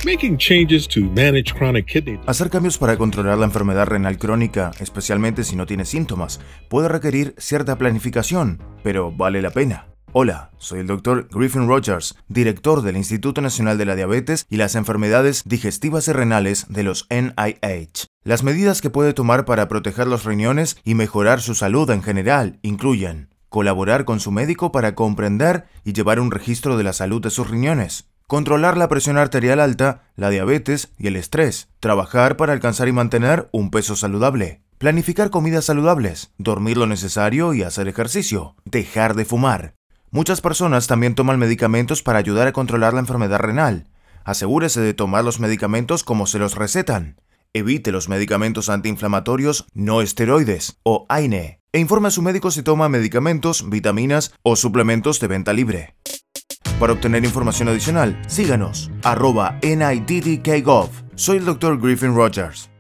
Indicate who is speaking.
Speaker 1: Making changes to manage chronic kidney disease.
Speaker 2: Hacer cambios para controlar la enfermedad renal crónica, especialmente si no tiene síntomas, puede requerir cierta planificación, pero vale la pena. Hola, soy el Dr. Griffin Rogers, director del Instituto Nacional de la Diabetes y las Enfermedades Digestivas y Renales de los NIH. Las medidas que puede tomar para proteger los riñones y mejorar su salud en general incluyen colaborar con su médico para comprender y llevar un registro de la salud de sus riñones, controlar la presión arterial alta, la diabetes y el estrés, trabajar para alcanzar y mantener un peso saludable, planificar comidas saludables, dormir lo necesario y hacer ejercicio, dejar de fumar. Muchas personas también toman medicamentos para ayudar a controlar la enfermedad renal. Asegúrese de tomar los medicamentos como se los recetan. Evite los medicamentos antiinflamatorios no esteroides o AINE e informe a su médico si toma medicamentos, vitaminas o suplementos de venta libre. Para obtener información adicional, síganos @NIDDKGov. Soy el Dr. Griffin Rogers.